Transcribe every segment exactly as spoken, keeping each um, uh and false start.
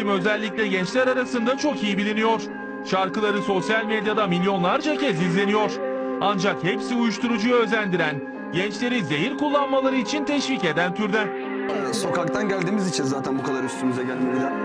isim özellikle gençler arasında çok iyi biliniyor. Şarkıları sosyal medyada milyonlarca kez izleniyor. Ancak hepsi uyuşturucuya özendiren, gençleri zehir kullanmaları için teşvik eden türden. Sokaktan geldiğimiz için zaten bu kadar üstümüze gelmediler.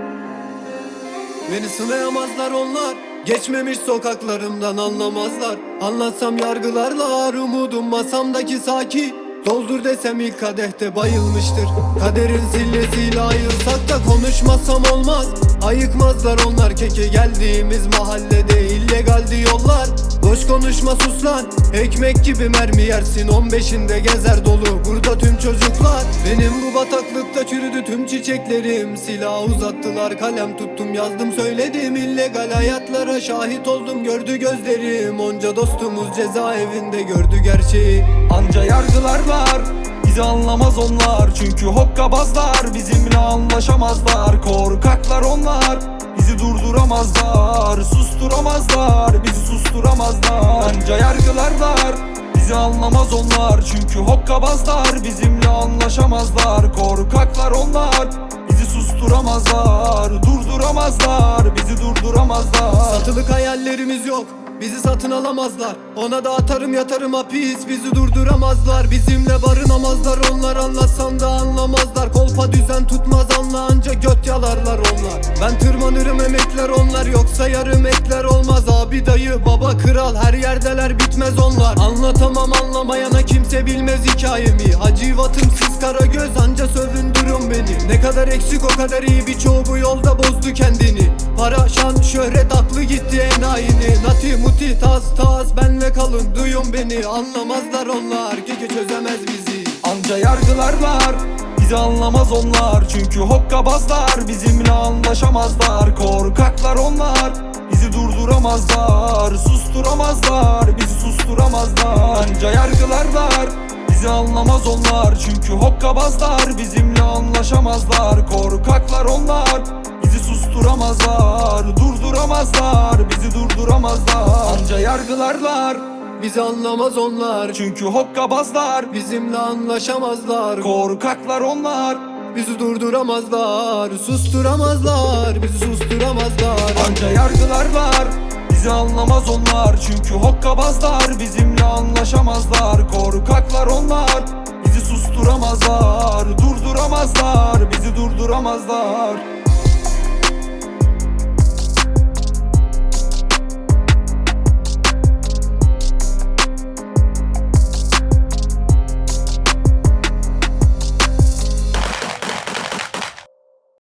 Beni sınayamazlar onlar, geçmemiş sokaklarımdan anlamazlar. Anlatsam yargılarlar, umudum masamdaki saki. Doldur desem ilk kadehte bayılmıştır. Kaderin sillesiyle ayırsak da konuşmasam olmaz. Ayıkmazlar onlar keke geldiğimiz mahallede illegaldi yollar. Boş konuşma sus lan, ekmek gibi mermi yersin. On beşinde gezer dolu burada tüm çocuklar. Benim bu bataklıkta çürüdü tüm çiçeklerim. Silah uzattılar, kalem tuttum, yazdım söyledim. İllegal hayatlara şahit oldum, gördü gözlerim. Onca dostumuz cezaevinde gördü gerçeği. Anca yargılarlar, bizi anlamaz onlar. Çünkü hokkabazlar, bizimle anlaşamazlar. Korkaklar onlar, bizi durduramazlar. Susturamazlar, bizi susturamazlar. Anca yargılarlar, bizi anlamaz onlar. Çünkü hokkabazlar, bizimle anlaşamazlar. Korkaklar onlar, bizi susturamazlar. Durduramazlar, bizi durduramazlar. Satılık hayallerimiz yok, bizi satın alamazlar. Ona da atarım yatarım hapis, bizi durduramazlar. Bizimle barınamazlar onlar, anlatsam da anlamazlar. Kolpa düzen tutmaz anla, anca göt yalarlar onlar. Ben tırmanırım emekler onlar, yoksa yarım ekler olmaz. Abi dayı baba kral her yerdeler, bitmez onlar. Anlatamam anlamayana, kimse bilmez hikayemi. Hacivatım siz kara göz, anca sövündürün beni. Ne kadar eksik o kadar iyi, birçoğu bu yolda bozdu kendini. Para şan şöhret aklı gitti enayini. Nati muti tas tas benle kalın, duyun beni. Anlamazlar onlar, gece çözemez bizi. Anca yargılarlar, bizi anlamaz onlar. Çünkü hokkabazlar, bizimle anlaşamazlar. Korkaklar onlar, bizi durduramazlar. Susturamazlar, bizi susturamazlar. Anca yargılarlar, bizi anlamaz onlar. Çünkü hokkabazlar, bizimle anlaşamazlar. Korkaklar onlar, bizi susturamazlar. Durduramazlar, bizi durduramazlar. Anca yargılarlar, Bizi anlamaz onlar, çünkü hokkabazlar, bizimle anlaşamazlar. korkaklar onlar, Bizi durduramazlar, susturamazlar, bizi susturamazlar. anca yargılarlar, bizi anlamaz onlar. Çünkü hokkabazlar, bizimle anlaşamazlar. Korkaklar onlar, bizi susturamazlar. Durduramazlar, bizi durduramazlar.